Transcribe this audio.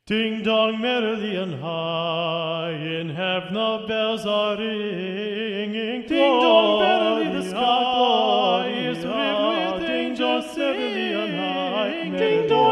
Ding dong, merrily and high, in heaven the bells are ringing. Ding dong, merrily the sky is filled with angels singing. Ding dong.